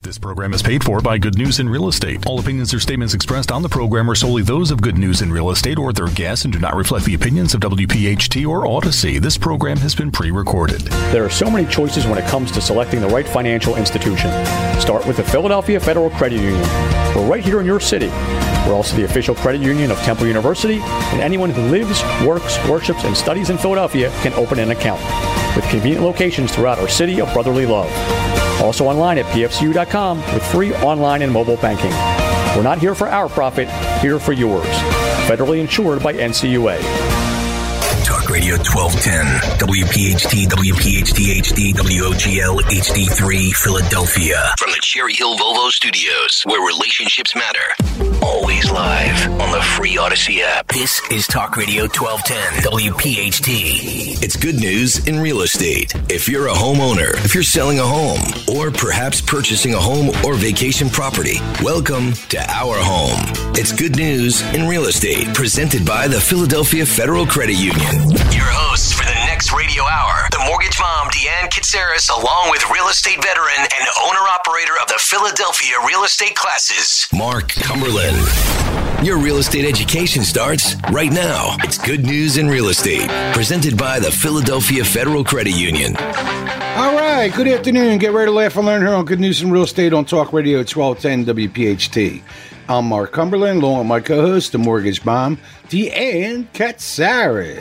This program is paid for by Good News in Real Estate. All opinions or statements expressed on the program are solely those of Good News in Real Estate or their guests and do not reflect the opinions of WPHT or Odyssey. This program has been pre-recorded. There are so many choices when it comes to selecting the right financial institution. Start with the Philadelphia Federal Credit Union. We're right here in your city. We're also the official credit union of Temple University, and anyone who lives, works, worships, and studies in Philadelphia can open an account, with convenient locations throughout our city of brotherly love. Also online at pfcu.com with free online and mobile banking. We're not here for our profit, here for yours. Federally insured by NCUA. Talk Radio 1210, WPHT, WPHT HD, WOGL HD3, Philadelphia. From the Cherry Hill Volvo Studios, where relationships matter. Always live on the free Odyssey app. This is Talk Radio 1210, WPHT. It's good news in real estate. If you're a homeowner, if you're selling a home, or perhaps purchasing a home or vacation property, welcome to Our Home. It's good news in real estate, presented by the Philadelphia Federal Credit Union. Your hosts for the next radio hour, the mortgage mom, Deanne Kitsaris, along with real estate veteran and owner-operator of the Philadelphia Real Estate Classes, Mark Cumberland. Your real estate education starts right now. It's good news in real estate, presented by the Philadelphia Federal Credit Union. All right, good afternoon. Get ready to laugh and learn here on Good News in Real Estate on Talk Radio 1210 WPHT. I'm Mark Cumberland, along with my co-host, the mortgage mom, Deanne Katsaris.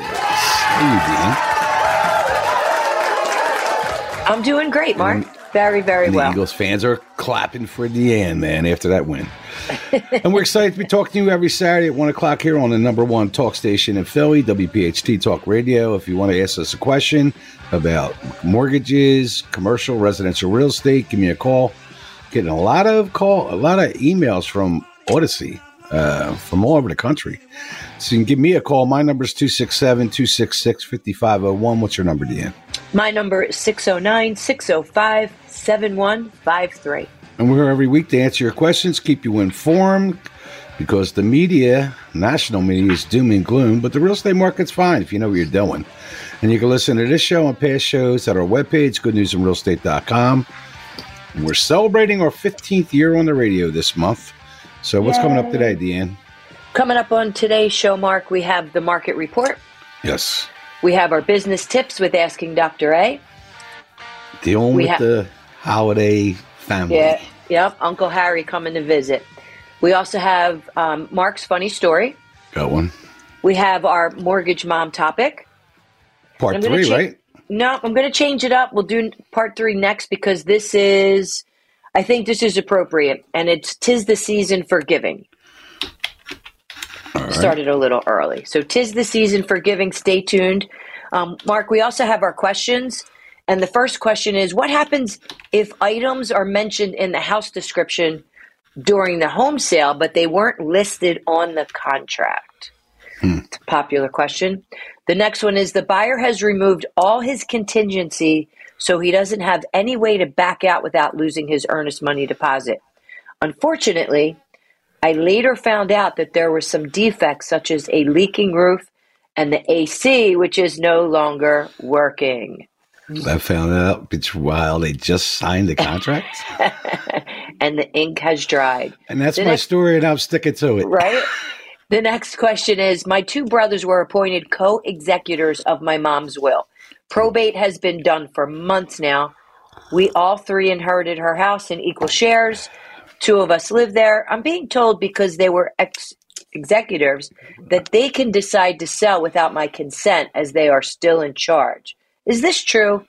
How you doing? I'm doing great, Mark. Very, very well. The Eagles fans are clapping for Deanne, man, after that win. And we're excited to be talking to you every Saturday at 1 o'clock here on the number one talk station in Philly, WPHT Talk Radio. If you want to ask us a question about mortgages, commercial, residential real estate, give me a call. Getting a lot of emails from Odyssey, from all over the country. So you can give me a call. My number is 267-266-5501. What's your number, Deanne? My number is 609-605-7153. And we're here every week to answer your questions, keep you informed, because the media, national media, is doom and gloom, but the real estate market's fine if you know what you're doing. And you can listen to this show and past shows at our webpage, goodnewsinrealestate.com. And we're celebrating our 15th year on the radio this month. So what's coming up today, Deanne? Coming up on today's show, Mark, we have the market report. Yes. We have our business tips with Asking Dr. A. Dealing with the holiday family. Yeah, yep, Uncle Harry coming to visit. We also have Mark's funny story. Got one. We have our mortgage mom topic. Part 3, right? No, I'm going to change it up. We'll do part 3 next because I think this is appropriate, and tis the season for giving. All right. Started a little early. So tis the season for giving. Stay tuned. Mark, we also have our questions. And the first question is, what happens if items are mentioned in the house description during the home sale, but they weren't listed on the contract? It's a popular question. The next one is, the buyer has removed all his contingency, so he doesn't have any way to back out without losing his earnest money deposit. Unfortunately, I later found out that there were some defects, such as a leaking roof and the AC, which is no longer working. I found out it's while they just signed the contract. And the ink has dried. And that's my story, and I'm sticking to it. Right? The next question is, my 2 brothers were appointed co-executors of my mom's will. Probate has been done for months now. We all 3 inherited her house in equal shares. 2 of us live there. I'm being told, because they were executives, that they can decide to sell without my consent, as they are still in charge. Is this true?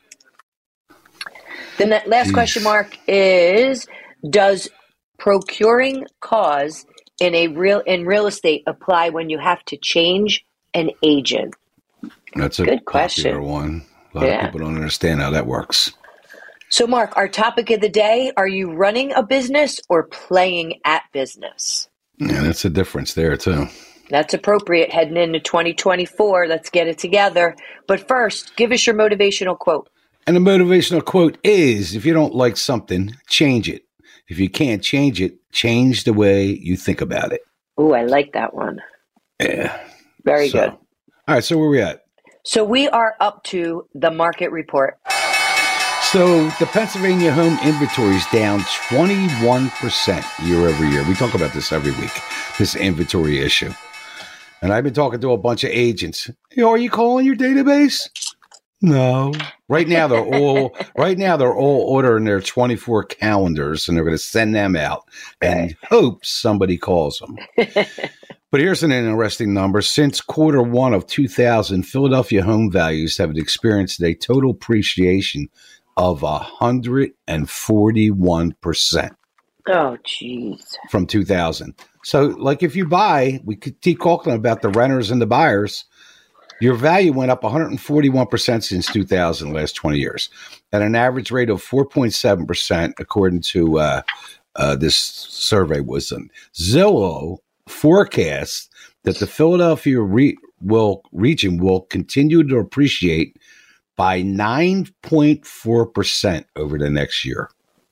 The last question, Mark, is, does procuring cause in real estate apply when you have to change an agent? That's a good question. Popular one. A lot of people don't understand how that works. So, Mark, our topic of the day, are you running a business or playing at business? Yeah, that's a difference there, too. That's appropriate heading into 2024. Let's get it together. But first, give us your motivational quote. And the motivational quote is, if you don't like something, change it. If you can't change it, change the way you think about it. Ooh, I like that one. Yeah. Very good. All right, so where are we at? So we are up to the market report. So the Pennsylvania home inventory is down 21% year over year. We talk about this every week, this inventory issue. And I've been talking to a bunch of agents. Hey, are you calling your database? No. Right now they're all ordering their 24 calendars, and they're going to send them out and hope somebody calls them. But here's an interesting number. Since quarter one of 2000, Philadelphia home values have experienced a total appreciation of 141%. Oh, jeez. From 2000. So, like, if you buy, we could keep talking about the renters and the buyers. Your value went up 141% since 2000, last 20 years, at an average rate of 4.7%, according to this survey was done. Zillow forecasts that the Philadelphia region will continue to appreciate by 9.4% over the next year.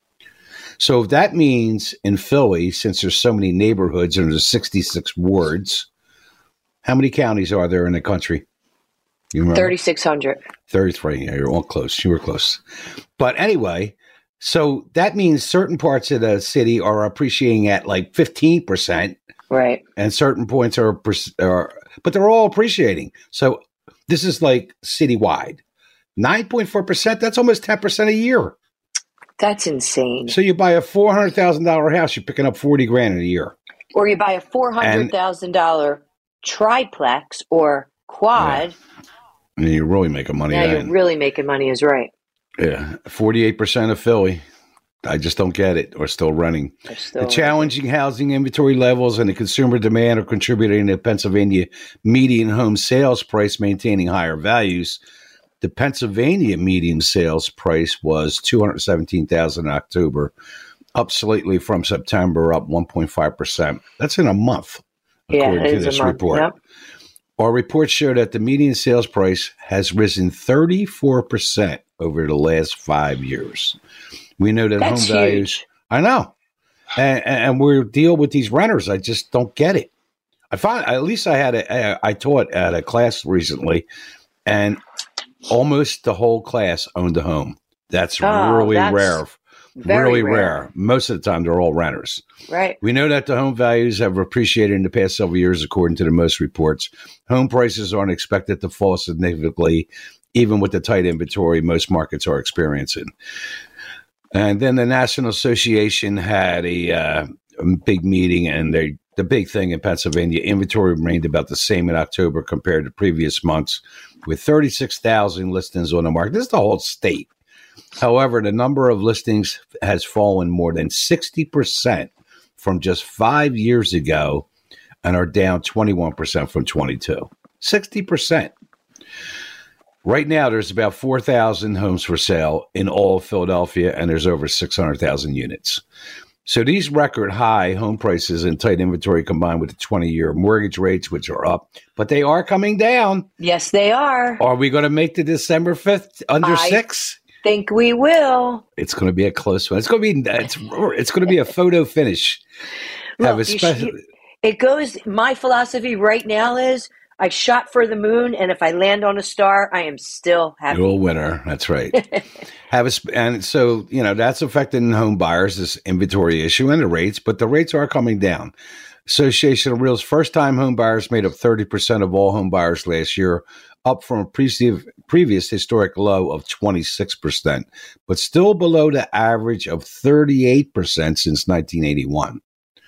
So if that means in Philly, since there's so many neighborhoods and there's 66 wards, how many counties are there in the country? You remember? 3,600. 33. Yeah, you're all close. You were close. But anyway, so that means certain parts of the city are appreciating at like 15%. Right. And certain points are, but they're all appreciating. So this is like citywide. 9.4%, that's almost 10% a year. That's insane. So you buy a $400,000 house, you're picking up $40,000 in a year. Or you buy a $400,000 triplex or quad. Yeah. And you're really making money. Yeah, you're really making money is right. Yeah, 48% of Philly. I just don't get it, or still running. The challenging housing inventory levels and the consumer demand are contributing to Pennsylvania median home sales price maintaining higher values. The Pennsylvania median sales price was $217,000 in October, up slightly from September, up 1.5%. That's in a month, according to this report. Yep. Our report showed that the median sales price has risen 34% over the last 5 years. We know that That's home values. Huge. I know, and we deal with these renters. I just don't get it. I taught at a class recently, and almost the whole class owned a home. That's really rare. Really rare. Most of the time, they're all renters. Right. We know that the home values have appreciated in the past several years, according to the most reports. Home prices aren't expected to fall significantly, even with the tight inventory most markets are experiencing. And then the National Association had a big meeting, and the big thing in Pennsylvania, inventory remained about the same in October compared to previous months, with 36,000 listings on the market. This is the whole state. However, the number of listings has fallen more than 60% from just 5 years ago and are down 21% from 22. 60%. Right now, there's about 4,000 homes for sale in all of Philadelphia, and there's over 600,000 units. So these record high home prices and tight inventory combined with the 20-year mortgage rates, which are up, but they are coming down. Yes, they are. Are we going to make the December 5th under 6? Think we will. It's going to be a close one. It's going to be a photo finish. Look, my philosophy right now is I shot for the moon, and if I land on a star, I am still happy. You're a winner. That's right. And so, that's affecting home buyers, this inventory issue and the rates, but the rates are coming down. Association of Realtors first-time home buyers made up 30% of all home buyers last year, up from a previous historic low of 26%, but still below the average of 38% since 1981.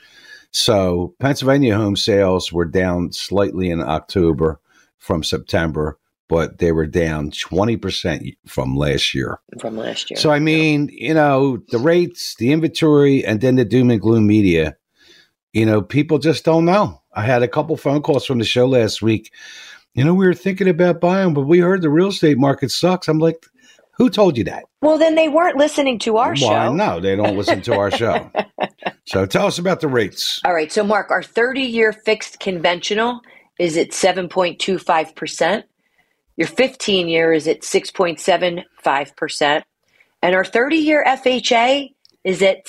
So Pennsylvania home sales were down slightly in October from September, but they were down 20% from last year. So, I mean, the rates, the inventory, and then the doom and gloom media, people just don't know. I had a couple phone calls from the show last week. We were thinking about buying, but we heard the real estate market sucks. I'm like, who told you that? Well, then they weren't listening to our show. Well, no, they don't listen to our show. So tell us about the rates. All right. So, Mark, our 30-year fixed conventional is at 7.25%. Your 15-year is at 6.75%. And our 30-year FHA is at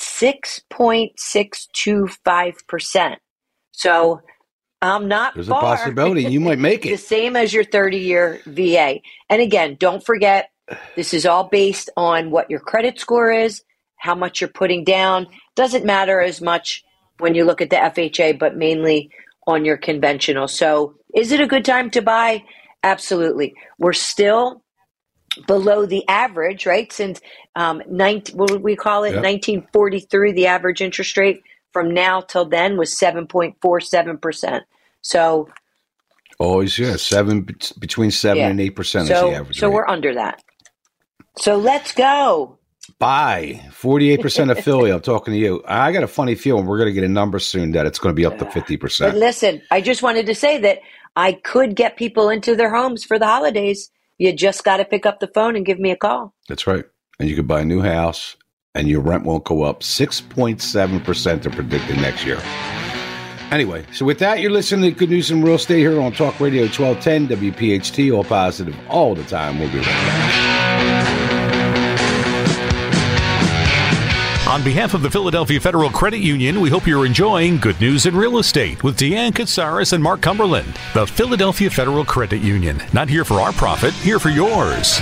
6.625%. So I'm not There's far. a possibility you might make it. The same as your 30-year VA. And again, don't forget This is all based on what your credit score is, how much you're putting down. Doesn't matter as much when you look at the FHA, but mainly on your conventional. So is it a good time to buy? Absolutely. We're still below the average, right? Since what would we call it? Yep. 1943, the average interest rate from now till then was 7.47%. So always, between 7 and 8% is the average. So we're under that. So let's go. Buy 48% of Philly. I'm talking to you. I got a funny feeling we're going to get a number soon that it's going to be up to 50%. But listen, I just wanted to say that I could get people into their homes for the holidays. You just got to pick up the phone and give me a call. That's right. And you could buy a new house and your rent won't go up. 6.7% are predicted next year. Anyway, so with that, you're listening to Good News in Real Estate here on Talk Radio 1210 WPHT, all positive all the time. We'll be right back. On behalf of the Philadelphia Federal Credit Union, we hope you're enjoying Good News in Real Estate with Deanne Katsaris and Mark Cumberland. The Philadelphia Federal Credit Union. Not here for our profit, here for yours.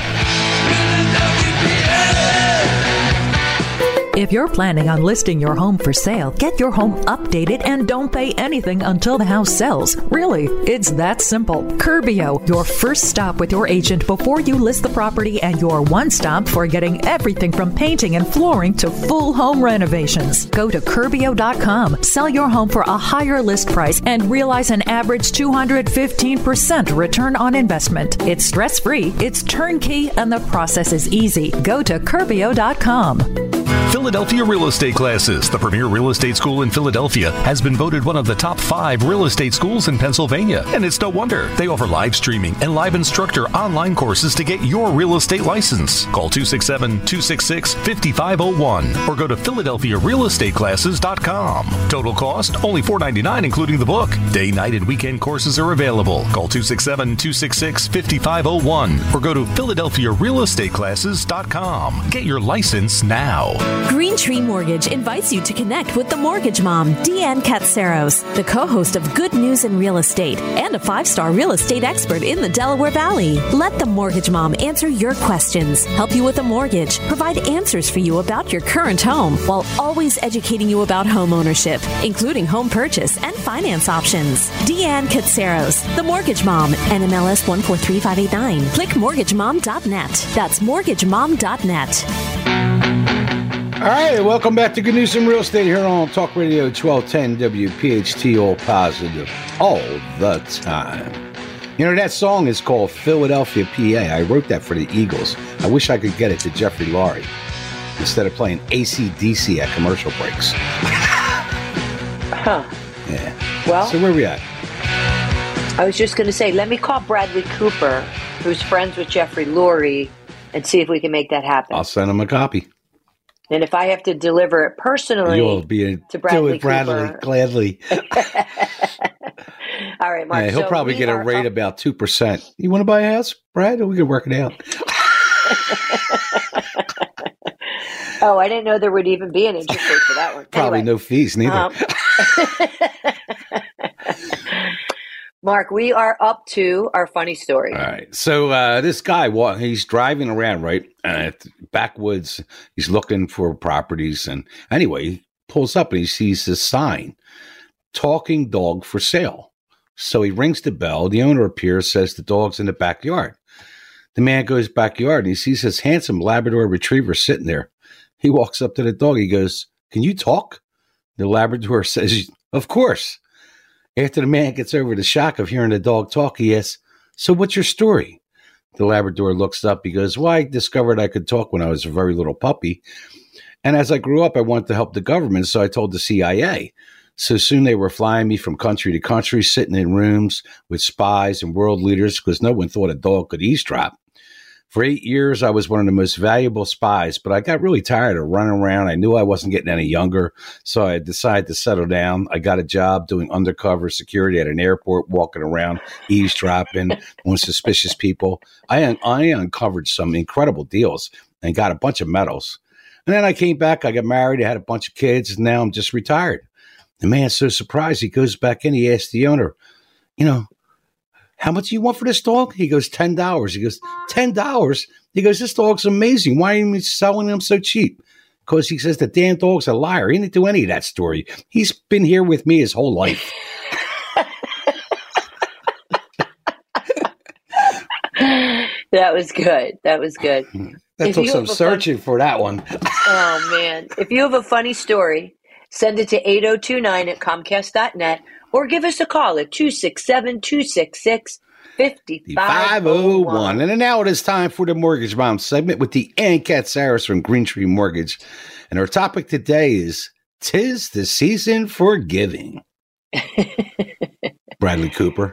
If you're planning on listing your home for sale, get your home updated and don't pay anything until the house sells. Really, it's that simple. Curbio, your first stop with your agent before you list the property and your one stop for getting everything from painting and flooring to full home renovations. Go to Curbio.com, sell your home for a higher list price and realize an average 215% return on investment. It's stress-free, it's turnkey, and the process is easy. Go to Curbio.com. Philadelphia Real Estate Classes, the premier real estate school in Philadelphia, has been voted one of the top 5 real estate schools in Pennsylvania. And it's no wonder. They offer live streaming and live instructor online courses to get your real estate license. Call 267-266-5501 or go to PhiladelphiaRealEstateClasses.com. Total cost, only $4.99 including the book. Day, night, and weekend courses are available. Call 267-266-5501 or go to PhiladelphiaRealEstateClasses.com. Get your license now. Green Tree Mortgage invites you to connect with the mortgage mom, Deanne Katsaros, the co-host of Good News in Real Estate and a 5-star real estate expert in the Delaware Valley. Let the mortgage mom answer your questions, help you with a mortgage, provide answers for you about your current home, while always educating you about home ownership, including home purchase and finance options. Deanne Katsaros, the mortgage mom, NMLS 143589. Click mortgagemom.net. That's mortgagemom.net. All right, welcome back to Good News in Real Estate here on Talk Radio 1210 WPHT, all positive all the time. You know, that song is called Philadelphia, PA. I wrote that for the Eagles. I wish I could get it to Jeffrey Lurie instead of playing AC/DC at commercial breaks. Huh. Yeah. Well, so where are we at? I was just going to say, let me call Bradley Cooper, who's friends with Jeffrey Lurie, and see if we can make that happen. I'll send him a copy. And if I have to deliver it personally, you'll be to Bradley Cooper, gladly. All right, Mark. Yeah, he'll probably get a rate about 2%. You want to buy a house, Brad? Or we can work it out. Oh, I didn't know there would even be an interest rate for that one. Probably anyway, no fees, neither. Mark, we are up to our funny story. All right. So this guy, he's driving around, right? Backwoods. He's looking for properties. And anyway, he pulls up and he sees this sign, talking dog for sale. So he rings the bell. The owner appears, says the dog's in the backyard. The man goes backyard and he sees this handsome Labrador retriever sitting there. He walks up to the dog. He goes, "Can you talk?" The Labrador says, "Of course." After the man gets over the shock of hearing the dog talk, he asks, "So what's your story?" The Labrador looks up. He goes, "Well, I discovered I could talk when I was a very little puppy. And as I grew up, I wanted to help the government, so I told the CIA. So soon they were flying me from country to country, sitting in rooms with spies and world leaders because no one thought a dog could eavesdrop. For 8 years, I was one of the most valuable spies, but I got really tired of running around. I knew I wasn't getting any younger, so I decided to settle down. I got a job doing undercover security at an airport, walking around, eavesdropping on suspicious people. I uncovered some incredible deals and got a bunch of medals. And then I came back, I got married, I had a bunch of kids, and now I'm just retired." The man's so surprised, he goes back in, he asks the owner, "How much do you want for this dog?" He goes, $10. He goes, $10? He goes, this dog's amazing. Why are you selling him so cheap? Because he says the damn dog's a liar. He didn't do any of that story. He's been here with me his whole life. That was good. That was good. That took some searching for that one. Oh, man. If you have a funny story, send it to 8029@comcast.net or give us a call at 267-266-5501. And now it is time for the Mortgage Mom segment with the Ann Katsaris from Green Tree Mortgage. And our topic today is 'Tis the Season for Giving. Bradley Cooper.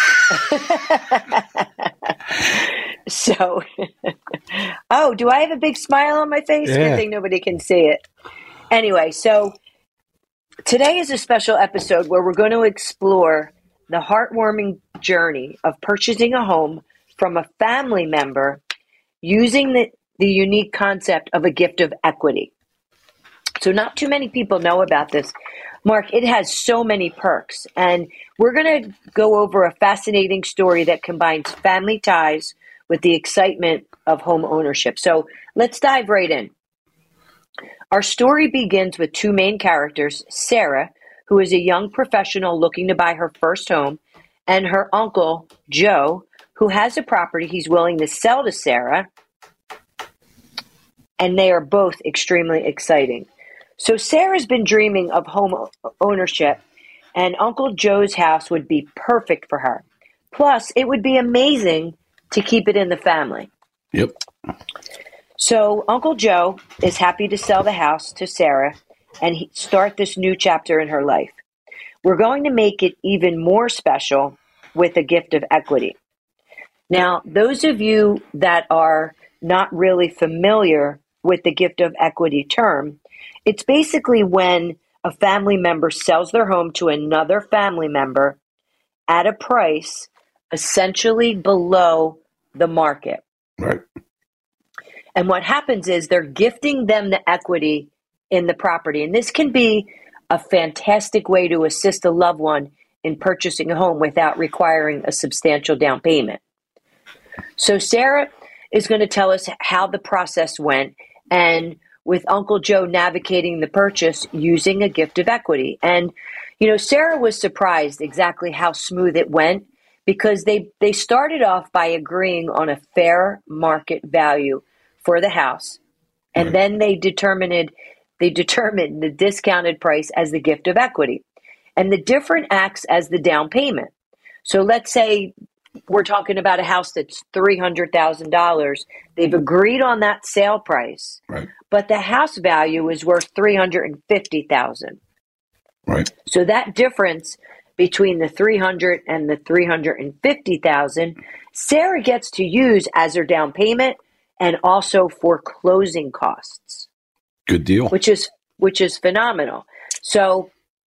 So, do I have a big smile on my face? Yeah. Good thing nobody can see it. Anyway, so today is a special episode where we're going to explore the heartwarming journey of purchasing a home from a family member using the unique concept of a gift of equity. So not too many people know about this. Mark, it has so many perks, and we're going to go over a fascinating story that combines family ties with the excitement of home ownership. So let's dive right in. Our story begins with two main characters, Sarah, who is a young professional looking to buy her first home, and her uncle, Joe, who has a property he's willing to sell to Sarah, and they are both extremely exciting. So Sarah's been dreaming of home ownership, and Uncle Joe's house would be perfect for her. Plus, it would be amazing to keep it in the family. Yep. So Uncle Joe is happy to sell the house to Sarah and start this new chapter in her life. We're going to make it even more special with a gift of equity. Now, those of you that are not really familiar with the gift of equity term, it's basically when a family member sells their home to another family member at a price essentially below the market. Right. And what happens is they're gifting them the equity in the property. And this can be a fantastic way to assist a loved one in purchasing a home without requiring a substantial down payment. So Sarah is going to tell us how the process went, and with Uncle Joe navigating the purchase using a gift of equity. And, Sarah was surprised exactly how smooth it went, because they started off by agreeing on a fair market value for the house. And Right. then they determined the discounted price as the gift of equity. And the difference acts as the down payment. So let's say we're talking about a house that's $300,000. They've agreed on that sale price, Right. but the house value is worth $350,000. Right. So that difference between the $300,000 and the $350,000, Sarah gets to use as her down payment and also for closing costs. Good deal. Which is phenomenal. So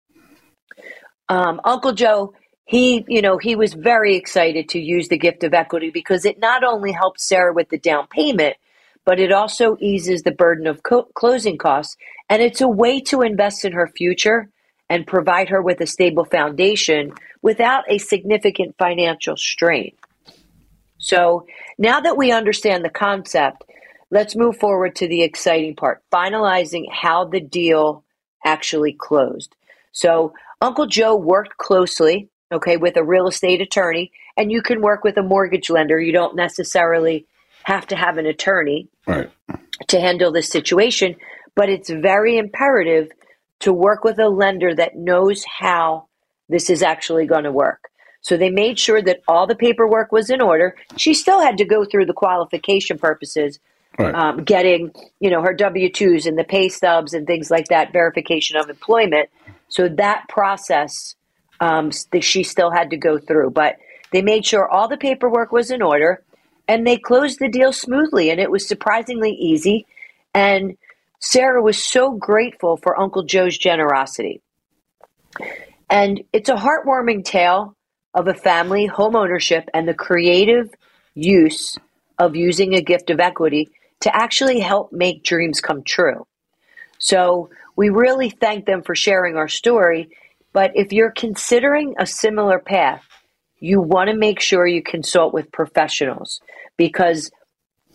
Uncle Joe, he was very excited to use the gift of equity because it not only helps Sarah with the down payment, but it also eases the burden of closing costs. And it's a way to invest in her future and provide her with a stable foundation without a significant financial strain. So now that we understand the concept, let's move forward to the exciting part, finalizing how the deal actually closed. So Uncle Joe worked closely, with a real estate attorney, and you can work with a mortgage lender. You don't necessarily have to have an attorney Right. to handle this situation, but it's very imperative to work with a lender that knows how this is actually going to work. So they made sure that all the paperwork was in order. She still had to go through the qualification purposes, Right. getting, her W-2s and the pay stubs and things like that, verification of employment. So that process she still had to go through. But they made sure all the paperwork was in order, and they closed the deal smoothly, and it was surprisingly easy. And Sarah was so grateful for Uncle Joe's generosity. And it's a heartwarming tale of a family, home ownership, and the creative use of using a gift of equity to actually help make dreams come true. So we really thank them for sharing our story. But if you're considering a similar path, you want to make sure you consult with professionals, because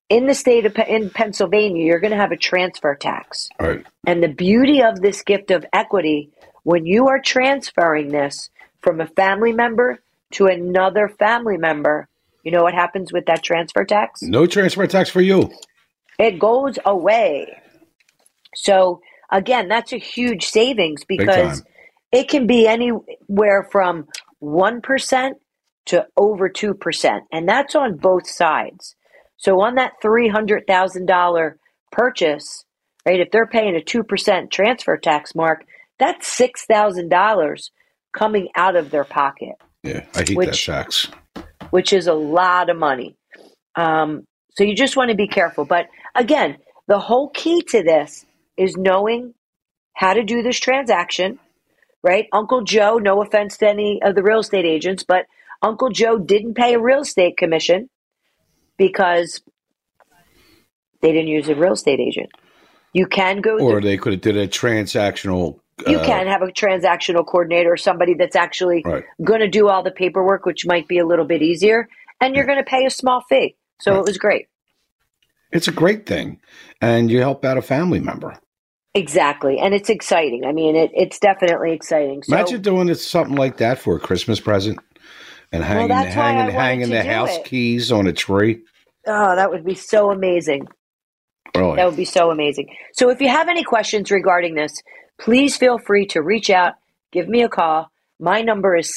in the state of in Pennsylvania, you're going to have a transfer tax. Right. And the beauty of this gift of equity, when you are transferring this from a family member to another family member, you know what happens with that transfer tax? No transfer tax for you. It goes away. So again, that's a huge savings because it can be anywhere from 1% to over 2%. And that's on both sides. So on that $300,000 purchase, right, if they're paying a 2% transfer tax, Mark, that's $6,000 coming out of their pocket. Yeah, I hate that tax. Which is a lot of money. So you just want to be careful. But again, the whole key to this is knowing how to do this transaction, right? Uncle Joe, no offense to any of the real estate agents, but Uncle Joe didn't pay a real estate commission because they didn't use a real estate agent. You can go or they could have did a transactional. You can have a transactional coordinator or somebody that's actually going to do all the paperwork, which might be a little bit easier, and you're going to pay a small fee. So it was great. It's a great thing, and you help out a family member. Exactly, and it's exciting. I mean, it's definitely exciting. So, imagine doing something like that for a Christmas present and hanging the house keys on a tree. Oh, that would be so amazing. Really? That would be so amazing. So if you have any questions regarding this, please feel free to reach out, give me a call. My number is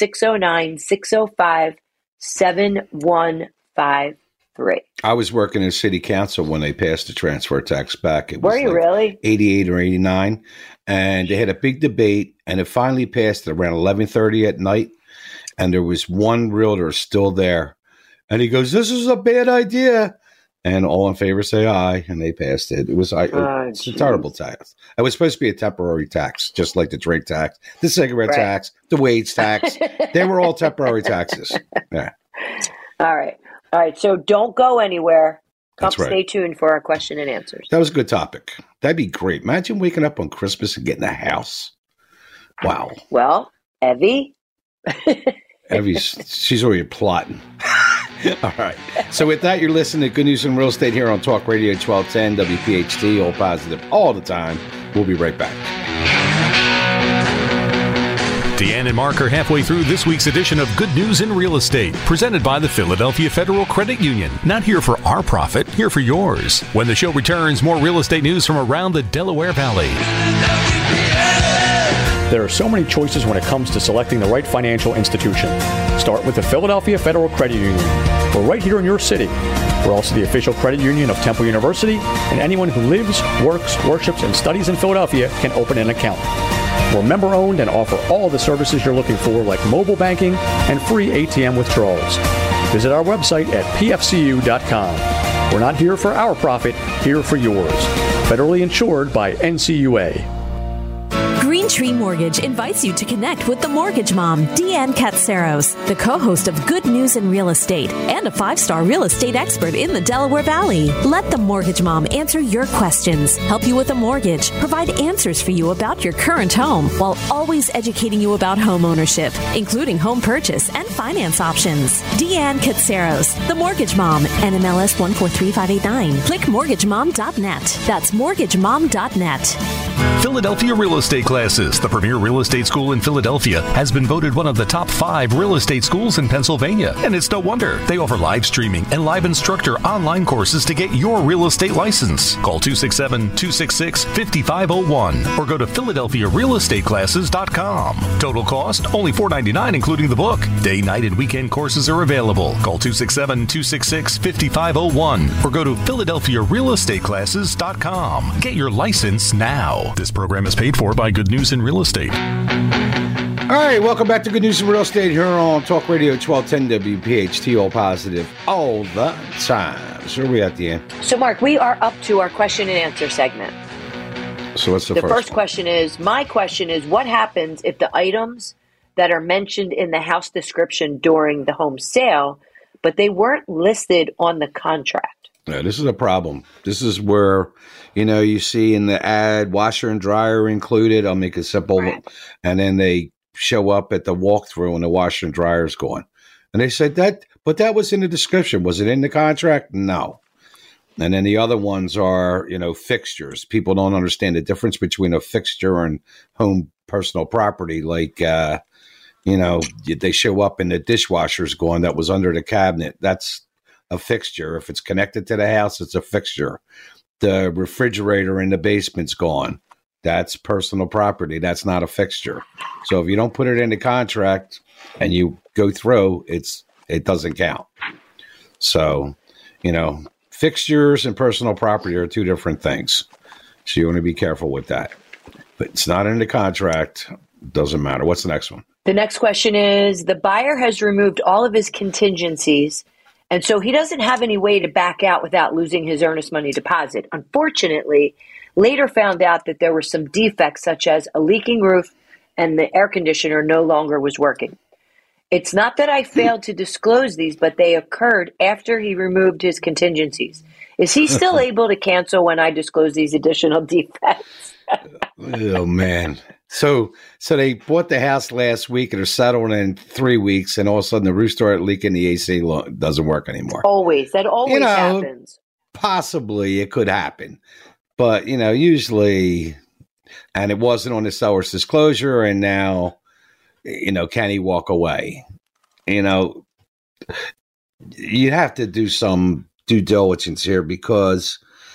609-605-7153. I was working in city council when they passed the transfer tax back. Were you really? 88 or 89. And they had a big debate, and it finally passed at around 11:30 at night. And there was one realtor still there. And he goes, "This is a bad idea." And all in favor say aye, and they passed it. It's a terrible tax. It was supposed to be a temporary tax, just like the drink tax, the cigarette tax, the wage tax. They were all temporary taxes. Yeah. All right. So don't go anywhere. Stay tuned for our question and answers. That was a good topic. That'd be great. Imagine waking up on Christmas and getting a house. Wow. Well, Evie. She's already plotting. All right. So with that, you're listening to Good News in Real Estate here on Talk Radio 1210 WPHT, all positive all the time. We'll be right back. Deanne and Mark are halfway through this week's edition of Good News in Real Estate, presented by the Philadelphia Federal Credit Union. Not here for our profit, here for yours. When the show returns, more real estate news from around the Delaware Valley. There are so many choices when it comes to selecting the right financial institution. Start with the Philadelphia Federal Credit Union. We're right here in your city. We're also the official credit union of Temple University, and anyone who lives, works, worships, and studies in Philadelphia can open an account. We're member-owned and offer all the services you're looking for, like mobile banking and free ATM withdrawals. Visit our website at pfcu.com. We're not here for our profit, here for yours. Federally insured by NCUA. Green Tree Mortgage invites you to connect with the Mortgage Mom, Deanne Katsaros, the co-host of Good News in Real Estate and a 5-star real estate expert in the Delaware Valley. Let the Mortgage Mom answer your questions, help you with a mortgage, provide answers for you about your current home, while always educating you about home ownership, including home purchase and finance options. Deanne Katsaros, the Mortgage Mom, NMLS 143589. Click mortgagemom.net. That's mortgagemom.net. Philadelphia Real Estate Classes, the premier real estate school in Philadelphia, has been voted one of the top 5 real estate schools in Pennsylvania. And it's no wonder. They offer live streaming and live instructor online courses to get your real estate license. Call 267-266-5501 or go to PhiladelphiaRealEstateClasses.com. Total cost, only $4.99 including the book. Day, night, and weekend courses are available. Call 267-266-5501 or go to PhiladelphiaRealEstateClasses.com. Get your license now. This program is paid for by Good News in Real Estate. All right, welcome back to Good News in Real Estate here on Talk Radio 1210 WPHT, all positive all the time. So where are we at the end? So, Mark, we are up to our question and answer segment. So what's the first question is, my question is, what happens if the items that are mentioned in the house description during the home sale, but they weren't listed on the contract? Yeah, this is a problem. This is where, you see in the ad, washer and dryer included. I'll make it simple. Right. And then they show up at the walkthrough and the washer and dryer is gone. And they said that was in the description. Was it in the contract? No. And then the other ones are, fixtures. People don't understand the difference between a fixture and home personal property. Like, they show up and the dishwasher's gone that was under the cabinet. That's a fixture. If it's connected to the house, it's a fixture. The refrigerator in the basement's gone. That's personal property. That's not a fixture. So if you don't put it in the contract and you go through, it doesn't count. So, fixtures and personal property are two different things. So you want to be careful with that. But it's not in the contract. Doesn't matter. What's the next one? The next question is, the buyer has removed all of his contingencies, and so he doesn't have any way to back out without losing his earnest money deposit. Unfortunately, later found out that there were some defects, such as a leaking roof and the air conditioner no longer was working. It's not that I failed to disclose these, but they occurred after he removed his contingencies. Is he still able to cancel when I disclose these additional defects? Oh, man. So they bought the house last week and are settled in 3 weeks, and all of a sudden the roof started leaking, the AC doesn't work anymore. Always. That always happens. Possibly it could happen. But, usually, and it wasn't on the seller's disclosure, and now, can he walk away? You have to do some due diligence here because,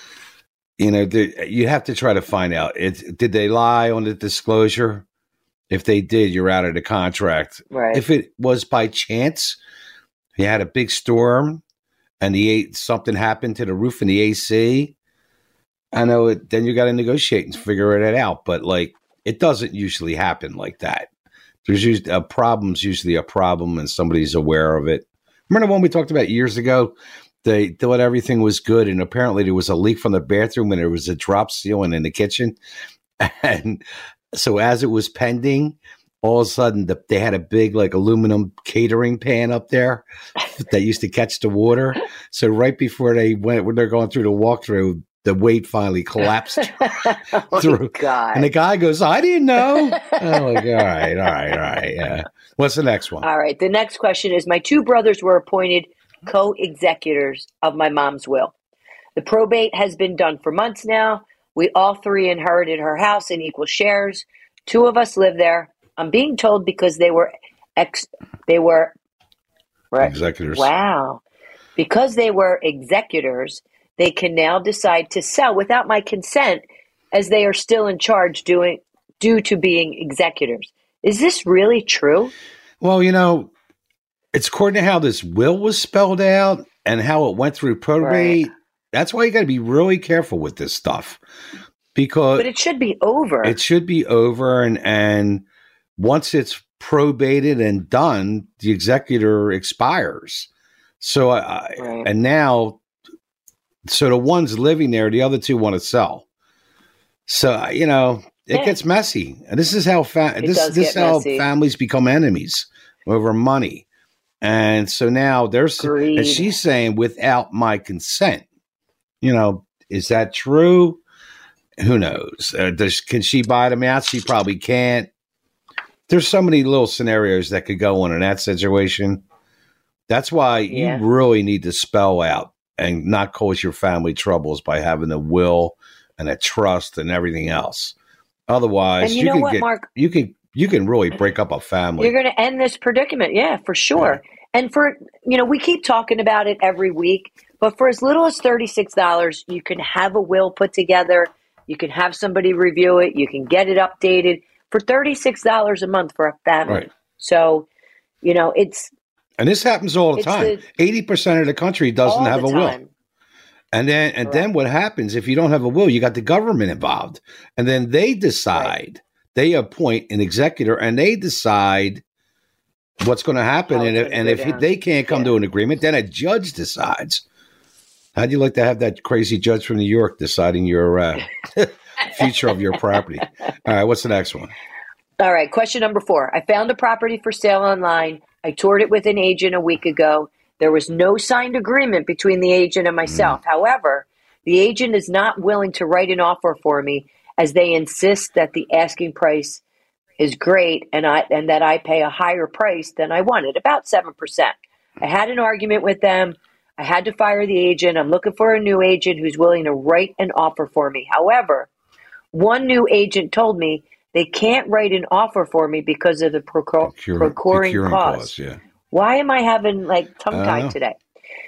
you have to try to find out. Did they lie on the disclosure? If they did, you're out of the contract. Right. If it was by chance, you had a big storm and something happened to the roof and the AC, I know then you got to negotiate and figure it out. But it doesn't usually happen like that. There's usually a problem's usually a problem and somebody's aware of it. Remember the one we talked about years ago? They thought everything was good, and apparently there was a leak from the bathroom and there was a drop ceiling in the kitchen. And so as it was pending, all of a sudden they had a big aluminum catering pan up there that used to catch the water. So right before when they're going through the walkthrough, the weight finally collapsed through. God. And the guy goes, I didn't know. I'm like, all right. Yeah. What's the next one? All right. The next question is, my two brothers were appointed co-executors of my mom's will. The probate has been done for months now. We all three inherited her house in equal shares. Two of us live there. I'm being told because they were executors. Wow. Because they were executors, they can now decide to sell without my consent, as they are still in charge due to being executors. Is this really true? Well, it's according to how this will was spelled out and how it went through probate. Right. That's why you got to be really careful with this stuff, but it should be over. It should be over, and once it's probated and done, the executor expires. So, and now, so the ones living there, the other two want to sell. So it gets messy. And this is how families become enemies over money. And so now and she's saying without my consent. Is that true? Who knows? Can she buy them out? She probably can't. There's so many little scenarios that could go on in that situation. That's why you really need to spell out and not cause your family troubles by having a will and a trust and everything else. Otherwise, Mark? You can really break up a family. You're going to end this predicament. Yeah, for sure. Yeah. And we keep talking about it every week, but for as little as $36, you can have a will put together. You can have somebody review it. You can get it updated for $36 a month for a family. Right. So, it's. And this happens all the time. 80% of the country doesn't have a will. And then what happens if you don't have a will? You got the government involved. And then they decide, they appoint an executor and they decide what's going to happen. And if they can't come to an agreement, then a judge decides. How'd you like to have that crazy judge from New York deciding your future of your property? All right, what's the next one? All right, question number 4. I found a property for sale online. I toured it with an agent a week ago. There was no signed agreement between the agent and myself. However, the agent is not willing to write an offer for me, as they insist that the asking price is great and that I pay a higher price than I wanted, about 7%. I had an argument with them. I had to fire the agent. I'm looking for a new agent who's willing to write an offer for me. However, one new agent told me they can't write an offer for me because of the procuring clause. Yeah. Why am I having tongue-tied today?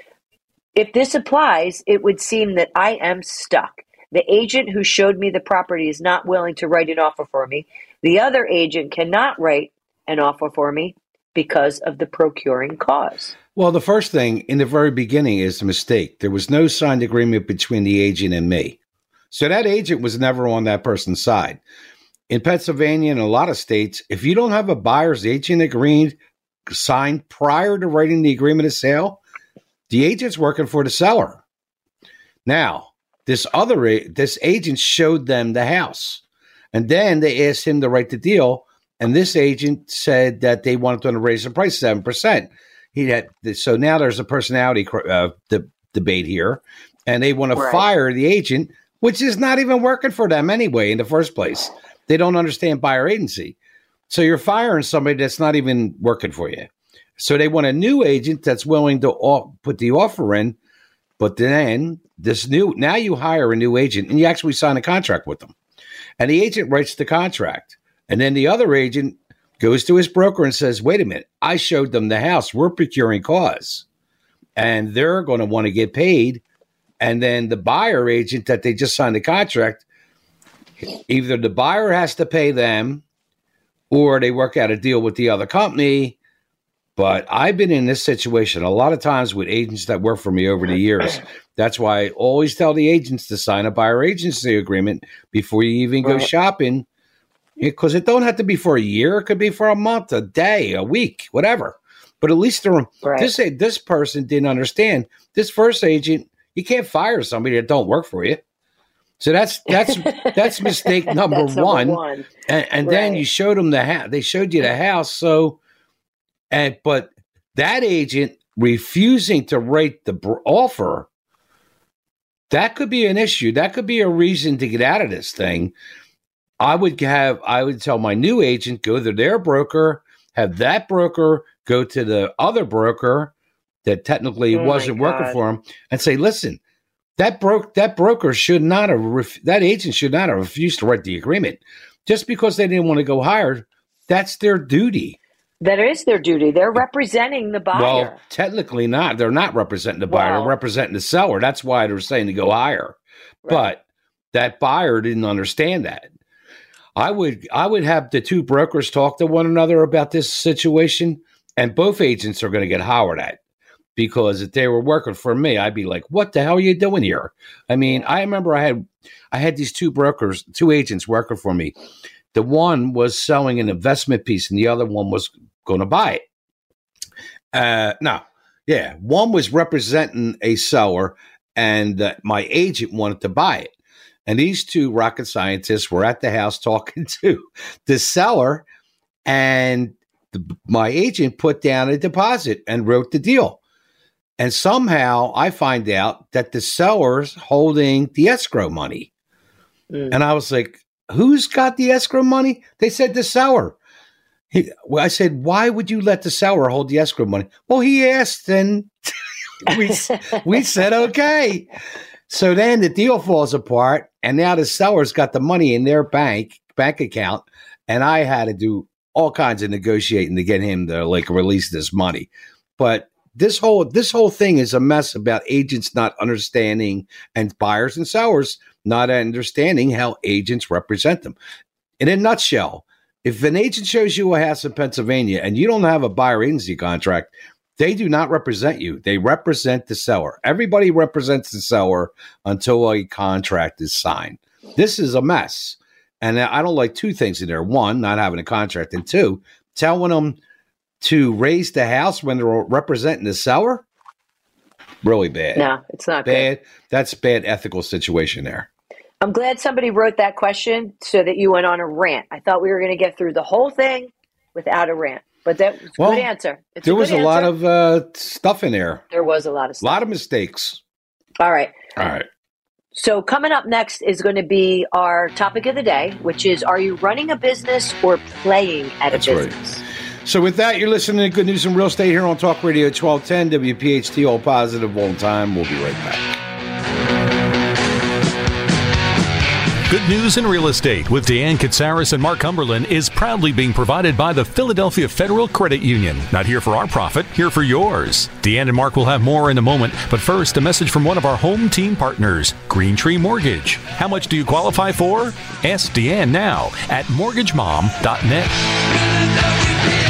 If this applies, it would seem that I am stuck. The agent who showed me the property is not willing to write an offer for me. The other agent cannot write an offer for me because of the procuring clause. Well, the first thing in the very beginning is a mistake. There was no signed agreement between the agent and me. So that agent was never on that person's side. In Pennsylvania and a lot of states, if you don't have a buyer's agent agreed, signed prior to writing the agreement of sale, the agent's working for the seller. Now, this agent showed them the house, and then they asked him to write the deal, and this agent said that they wanted them to raise the price 7%. So now there's a personality debate here, and they want to fire the agent, which is not even working for them anyway in the first place. They don't understand buyer agency. So you're firing somebody that's not even working for you. So they want a new agent that's willing to put the offer in, but then now you hire a new agent and you actually sign a contract with them. And the agent writes the contract. And then the other agent goes to his broker and says, wait a minute, I showed them the house. We're procuring cause. And they're going to want to get paid. And then the buyer agent that they just signed the contract, either the buyer has to pay them or they work out a deal with the other company. But I've been in this situation a lot of times with agents that work for me over the years. That's why I always tell the agents to sign a buyer agency agreement before you even go shopping, because it don't have to be for a year. It could be for a month, a day, a week, whatever. But at least this person didn't understand. This first agent, you can't fire somebody that don't work for you. So that's mistake number one. And then you showed them the house. They showed you the house. So, but that agent refusing to write the offer, that could be an issue. That could be a reason to get out of this thing. I would tell my new agent, go to their broker, have that broker go to the other broker that technically wasn't working for him, and say, listen, that broker should not have, that agent should not have refused to write the agreement. Just because they didn't want to go higher, that's their duty. That is their duty. They're representing the buyer. Well, technically not. They're not representing the buyer. They're representing the seller. That's why they're saying to go higher. Right. But that buyer didn't understand that. I would have the two brokers talk to one another about this situation, and both agents are going to get hollered at. Because if they were working for me, I'd be like, what the hell are you doing here? I mean, I remember I had these two agents working for me. The one was selling an investment piece and the other one was going to buy it. One was representing a seller and my agent wanted to buy it. And these two rocket scientists were at the house talking to the seller, and my agent put down a deposit and wrote the deal. And somehow I find out that the seller's holding the escrow money. And I was like, who's got the escrow money? They said the seller. I said, why would you let the seller hold the escrow money? Well, he asked, and we said, okay. So then the deal falls apart, and now the seller's got the money in their bank account, and I had to do all kinds of negotiating to get him to release this money. But this whole thing is a mess about agents not understanding, and buyers and sellers not understanding how agents represent them. In a nutshell, if an agent shows you a house in Pennsylvania and you don't have a buyer agency contract, they do not represent you. They represent the seller. Everybody represents the seller until a contract is signed. This is a mess. And I don't like two things in there. One, not having a contract. And two, telling them to raise the house when they're representing the seller. Really bad. No, it's not bad. Good. That's a bad ethical situation there. I'm glad somebody wrote that question so that you went on a rant. I thought we were going to get through the whole thing without a rant. But that was a good answer. There was a lot of stuff in there. There was a lot of stuff. A lot of mistakes. All right. All right. So coming up next is going to be our topic of the day, which is, are you running a business or playing at a business? Right. So with that, you're listening to Good News in Real Estate here on Talk Radio 1210 WPHT, all positive, all the time. We'll be right back. Good News in Real Estate with Deanne Katsaris and Mark Cumberland is proudly being provided by the Philadelphia Federal Credit Union. Not here for our profit, here for yours. Deanne and Mark will have more in a moment, but first, a message from one of our home team partners, Green Tree Mortgage. How much do you qualify for? Ask Deanne now at mortgagemom.net.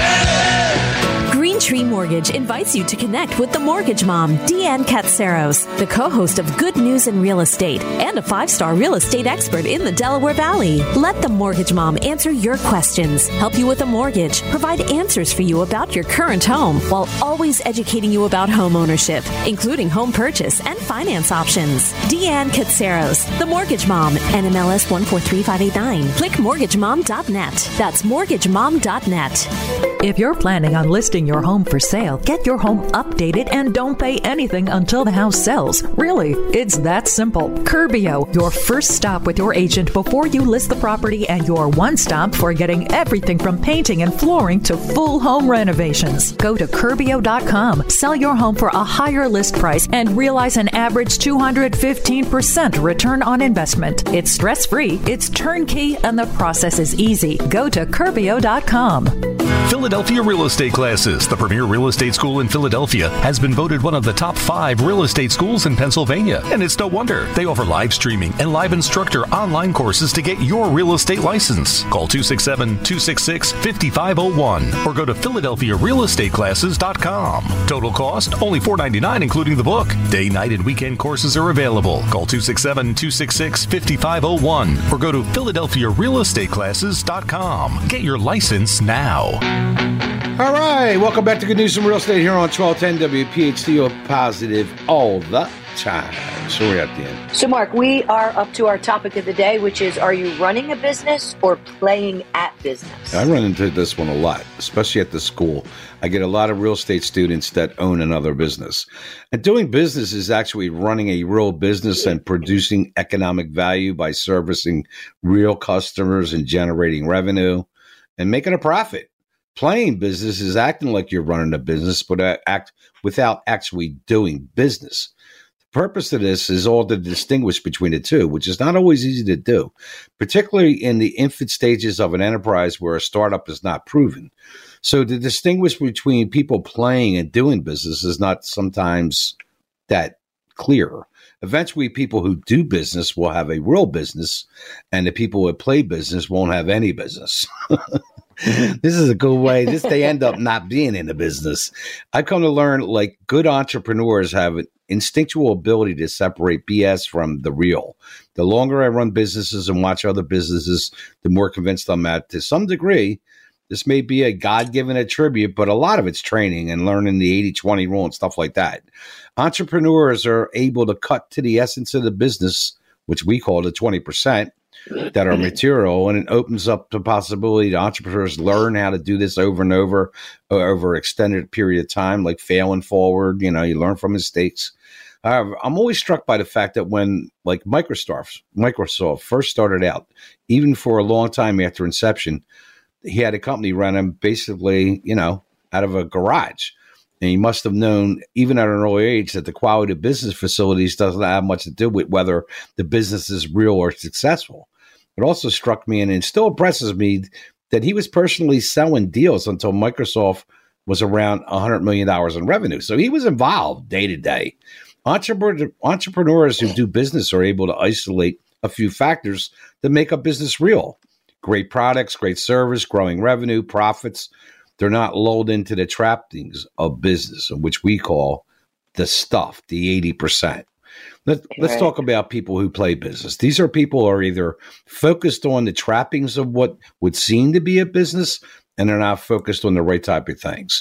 Green Tree Mortgage invites you to connect with the Mortgage Mom, Deanne Katsaros, the co-host of Good News in Real Estate and a 5-star real estate expert in the Delaware Valley. Let the Mortgage Mom answer your questions, help you with a mortgage, provide answers for you about your current home, while always educating you about home ownership, including home purchase and finance options. Deanne Katsaros, the Mortgage Mom, NMLS 143589. Click mortgagemom.net. That's mortgagemom.net. If you're planning on listing your home for sale, get your home updated and don't pay anything until the house sells. Really, it's that simple. Curbio, your first stop with your agent before you list the property and your one stop for getting everything from painting and flooring to full home renovations. Go to Curbio.com, sell your home for a higher list price and realize an average 215% return on investment. It's stress-free, it's turnkey, and the process is easy. Go to Curbio.com. Philadelphia Real Estate Classes, the premier real estate school in Philadelphia, has been voted one of the top 5 real estate schools in Pennsylvania. And it's no wonder. They offer live streaming and live instructor online courses to get your real estate license. Call 267-266-5501 or go to PhiladelphiaRealEstateClasses.com. Total cost, only $4.99 including the book. Day, night, and weekend courses are available. Call 267-266-5501 or go to PhiladelphiaRealEstateClasses.com. Get your license now. All right, welcome back to Good News in Real Estate here on 1210 WPHT, or positive all the time. So we're at the end. So, Mark, we are up to our topic of the day, which is, are you running a business or playing at business? I run into this one a lot, especially at the school. I get a lot of real estate students that own another business. And doing business is actually running a real business and producing economic value by servicing real customers and generating revenue and making a profit. Playing business is acting like you're running a business, but act without actually doing business. The purpose of this is all to distinguish between the two, which is not always easy to do, particularly in the infant stages of an enterprise where a startup is not proven. So to distinguish between people playing and doing business is not sometimes that clear. Eventually, people who do business will have a real business, and the people who play business won't have any business. This is a good way. They end up not being in the business. I've come to learn, like, good entrepreneurs have an instinctual ability to separate BS from the real. The longer I run businesses and watch other businesses, the more convinced I'm at, to some degree, this may be a God-given attribute, but a lot of it's training and learning the 80-20 rule and stuff like that. Entrepreneurs are able to cut to the essence of the business, which we call the 20%, that are material, and it opens up the possibility that entrepreneurs learn how to do this over and over extended period of time, like failing forward. You learn from mistakes. However, I'm always struck by the fact that when, like, Microsoft first started out, even for a long time after inception, he had a company running basically, out of a garage. And he must have known, even at an early age, that the quality of business facilities doesn't have much to do with whether the business is real or successful. It also struck me, and it still impresses me, that he was personally selling deals until Microsoft was around $100 million in revenue. So he was involved day to day. Entrepreneurs who do business are able to isolate a few factors that make a business real. Great products, great service, growing revenue, profits. They're not lulled into the trappings of business, which we call the stuff, the 80%. Let's talk about people who play business. These are people who are either focused on the trappings of what would seem to be a business, and they're not focused on the right type of things.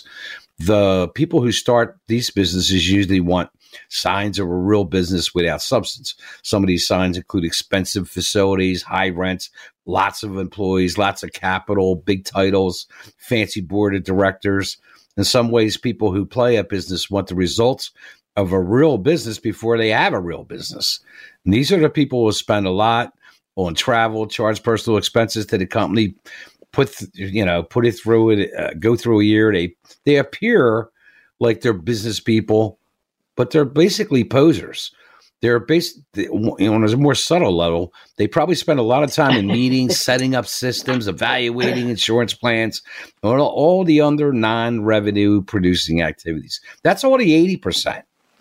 The people who start these businesses usually want signs of a real business without substance. Some of these signs include expensive facilities, high rents, lots of employees, lots of capital, big titles, fancy board of directors. In some ways, people who play a business want the results of a real business before they have a real business. And these are the people who spend a lot on travel, charge personal expenses to the company, put it through it, go through a year. They appear like they're business people, but they're basically posers. They're on a more subtle level. They probably spend a lot of time in meetings, setting up systems, evaluating insurance plans, all the other non-revenue producing activities. That's all the 80%.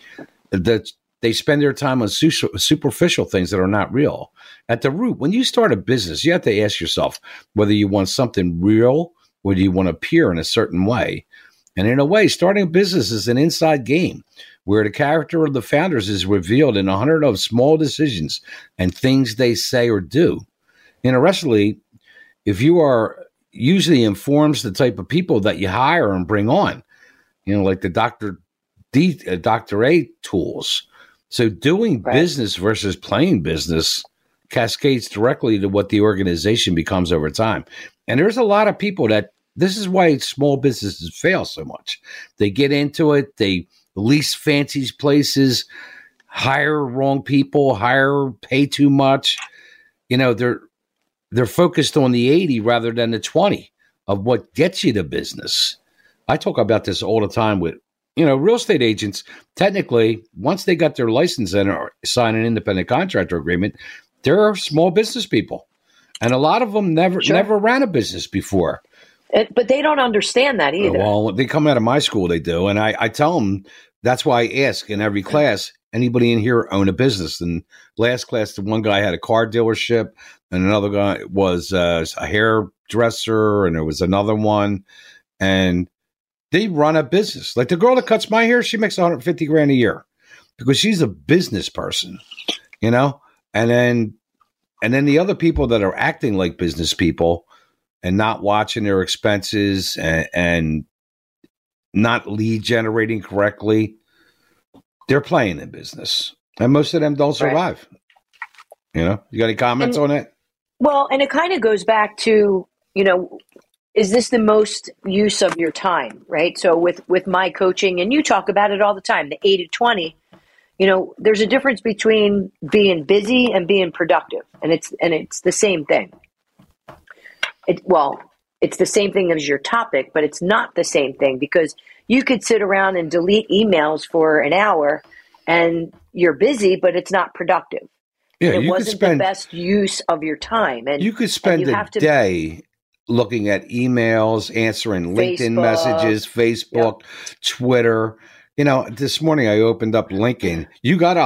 They spend their time on superficial things that are not real. At the root, when you start a business, you have to ask yourself whether you want something real or do you want to appear in a certain way. And in a way, starting a business is an inside game where the character of the founders is revealed in 100 of small decisions and things they say or do. Interestingly, if you are usually informs the type of people that you hire and bring on, like the Dr. A tools. So doing business versus playing business cascades directly to what the organization becomes over time. And there's a lot of people this is why small businesses fail so much. They get into it, they lease fancy places, hire wrong people, pay too much. They're focused on the 80 rather than the 20 of what gets you to business. I talk about this all the time with, real estate agents. Technically, once they got their license and or sign an independent contractor agreement, they're small business people. And a lot of them never ran a business before. But they don't understand that either. Well, they come out of my school, they do. And I tell them, that's why I ask in every class, anybody in here own a business? And last class, the one guy had a car dealership and another guy was a hairdresser and there was another one. And they run a business. Like the girl that cuts my hair, she makes $150,000 a year because she's a business person, And then the other people that are acting like business people and not watching their expenses and not lead generating correctly, they're playing in business. And most of them don't survive. You got any comments on that? Well, and it kind of goes back to, is this the most use of your time, right? So with my coaching, and you talk about it all the time, the 80-20, there's a difference between being busy and being productive. And it's the same thing. It's the same thing as your topic, but it's not the same thing because you could sit around and delete emails for an hour and you're busy, but it's not productive. Yeah, it wasn't the best use of your time. And you could spend a day looking at emails, answering LinkedIn messages, Facebook, Twitter. This morning I opened up LinkedIn. You got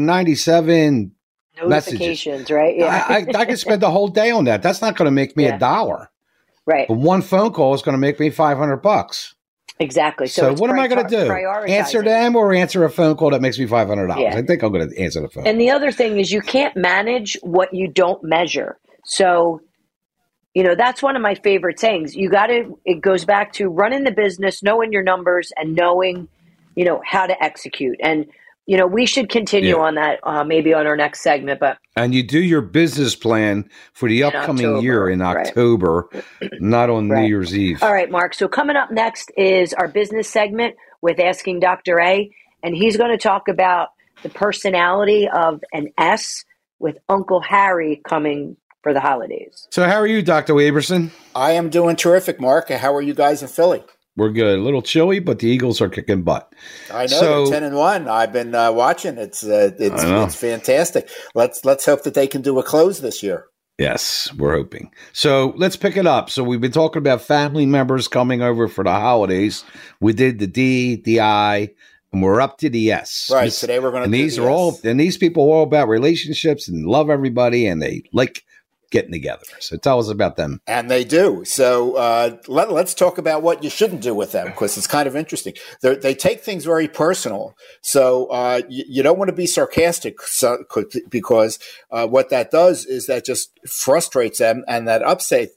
197 notifications, messages. Right? Yeah. I could spend the whole day on that. That's not going to make me $1. Right. But one phone call is going to make me $500. Exactly. So what am I going to do? Answer them or answer a phone call that makes me $500? Yeah. I think I'm going to answer the phone. And the other thing is you can't manage what you don't measure. So, that's one of my favorite sayings. It goes back to running the business, knowing your numbers and knowing, how to execute. And, we should continue on that maybe on our next segment. And you do your business plan for the upcoming year in October, not on New Year's Eve. All right, Mark. So coming up next is our business segment with Asking Dr. A. And he's going to talk about the personality of an S with Uncle Harry coming for the holidays. So how are you, Dr. Waberson? I am doing terrific, Mark. How are you guys in Philly? We're good. A little chilly, but the Eagles are kicking butt. I know they're 10-1. I've been watching. It's fantastic. Let's hope that they can do a close this year. Yes, we're hoping. So let's pick it up. So we've been talking about family members coming over for the holidays. We did the D, the I, and we're up to the S. Right. Today we're going to. And these people are all about relationships and love everybody, and they like getting together. So tell us about them. And they do. So let's talk about what you shouldn't do with them, because it's kind of interesting. They take things very personal. So you don't want to be sarcastic, because what that does is that just frustrates them, and that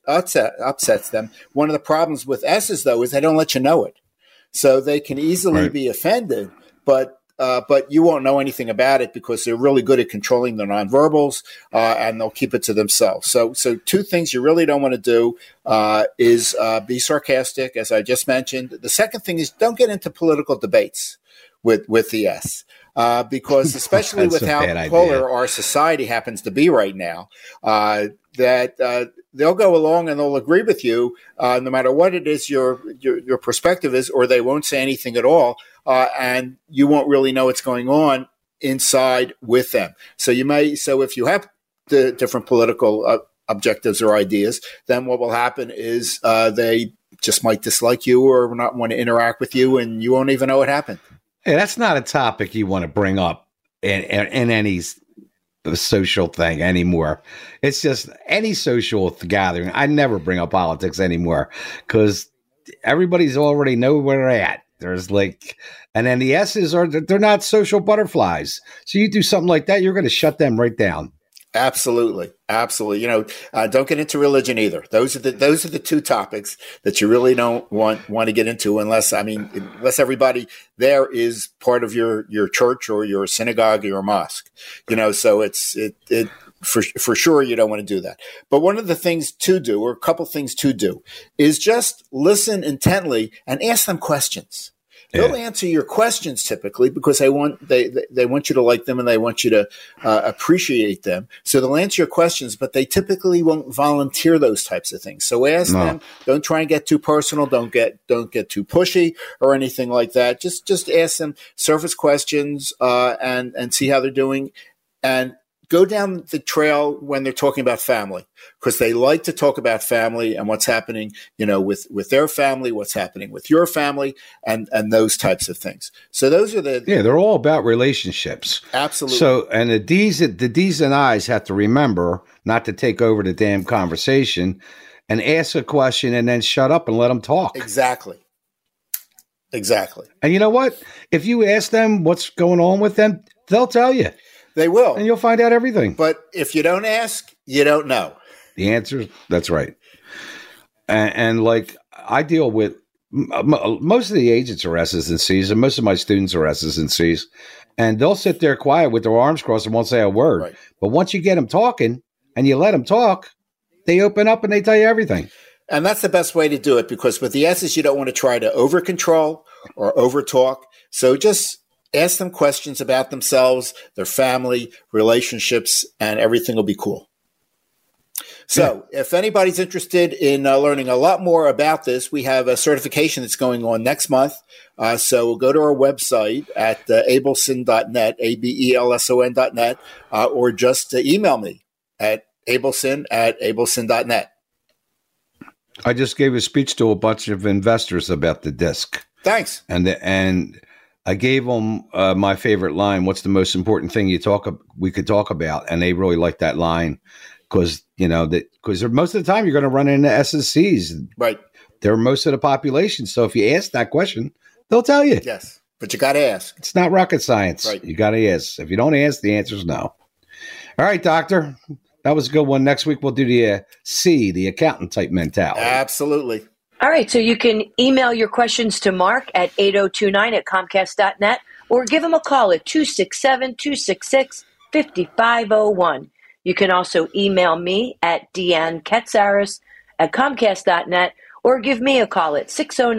upsets them. One of the problems with S's, though, is they don't let you know it. So they can easily be offended, but you won't know anything about it because they're really good at controlling their nonverbals, and they'll keep it to themselves. So two things you really don't want to do is be sarcastic, as I just mentioned. The second thing is don't get into political debates with the S. because especially with how polar our society happens to be right now, that they'll go along and they'll agree with you no matter what it is your perspective is, or they won't say anything at all, and you won't really know what's going on inside with them. So if you have the different political objectives or ideas, then what will happen is they just might dislike you or not want to interact with you, and you won't even know what happened. Hey, that's not a topic you want to bring up in any social thing anymore. It's just any social gathering. I never bring up politics anymore because everybody's already know where they're at. There's and then the S's they're not social butterflies. So you do something like that, you're going to shut them right down. Absolutely. Don't get into religion either. Those are the two topics that you really don't want to get into unless everybody there is part of your church or your synagogue or your mosque. So it's for sure you don't want to do that. But one of the things to do, or a couple things to do, is just listen intently and ask them questions. They'll answer your questions typically because they want you to like them and they want you to appreciate them. So they'll answer your questions, but they typically won't volunteer those types of things. So ask them. Don't try and get too personal. Don't get too pushy or anything like that. Just ask them surface questions and see how they're doing, and go down the trail when they're talking about family, because they like to talk about family and what's happening, with their family, what's happening with your family, and those types of things. So those are they're all about relationships. Absolutely. So, and the D's and I's have to remember not to take over the damn conversation and ask a question and then shut up and let them talk. Exactly. And you know what? If you ask them what's going on with them, they'll tell you. They will. And you'll find out everything. But if you don't ask, you don't know. The answer, that's right. And I deal with, most of the agents are S's and C's, and most of my students are S's and C's. And they'll sit there quiet with their arms crossed and won't say a word. Right. But once you get them talking and you let them talk, they open up and they tell you everything. And that's the best way to do it, because with the S's, you don't want to try to over-control or over-talk. So just ask them questions about themselves, their family, relationships, and everything will be cool. So if anybody's interested in learning a lot more about this, we have a certification that's going on next month. So go to our website at abelson.net, ABELSON.net, or just email me at abelson@abelson.net. I just gave a speech to a bunch of investors about the DISC. Thanks. And I gave them my favorite line. What's the most important thing we could talk about? And they really liked that line because most of the time you're going to run into SSCs. Right. They're most of the population. So if you ask that question, they'll tell you. Yes, but you got to ask. It's not rocket science. Right. You got to ask. If you don't ask, the answer is no. All right, doctor. That was a good one. Next week we'll do the C, the accountant type mentality. Absolutely. All right, so you can email your questions to Mark at 8029@comcast.net or give him a call at 267-266-5501. You can also email me at deannekatsaris@comcast.net or give me a call at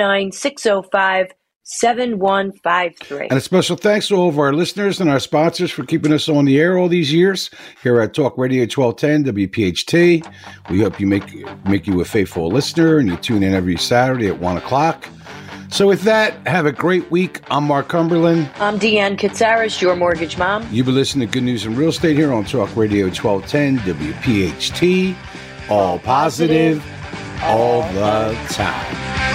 609-605-7153. And a special thanks to all of our listeners and our sponsors for keeping us on the air all these years here at Talk Radio 1210 WPHT. We hope you make you a faithful listener and you tune in every Saturday at 1 o'clock. So with that, have a great week. I'm Mark Cumberland. I'm Deanne Katsaris, your mortgage mom. You've been listening to Good News in Real Estate here on Talk Radio 1210 WPHT. All positive, all the time.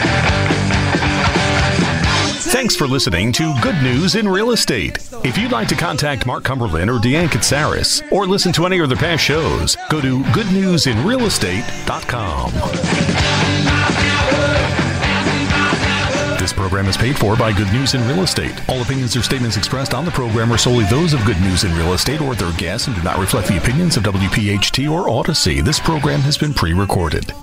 Thanks for listening to Good News in Real Estate. If you'd like to contact Mark Cumberland or Deanne Katsaris or listen to any of their past shows, go to goodnewsinrealestate.com. This program is paid for by Good News in Real Estate. All opinions or statements expressed on the program are solely those of Good News in Real Estate or their guests and do not reflect the opinions of WPHT or Odyssey. This program has been pre-recorded.